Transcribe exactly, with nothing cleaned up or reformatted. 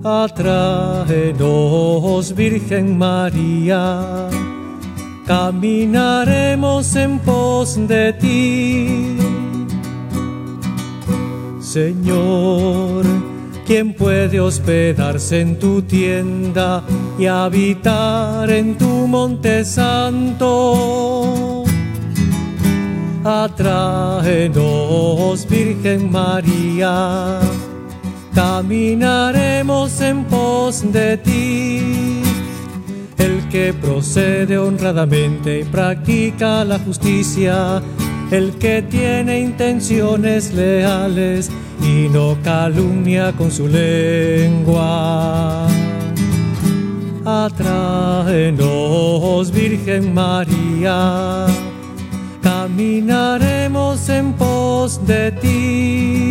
Atráenos, Virgen María, caminaremos en pos de ti. Señor, ¿quién puede hospedarse en tu tienda y habitar en tu monte santo? Atráenos, Virgen María, caminaremos en pos de ti. El que procede honradamente y practica la justicia, el que tiene intenciones leales y no calumnia con su lengua. Atráenos, Virgen María, caminaremos en pos de ti.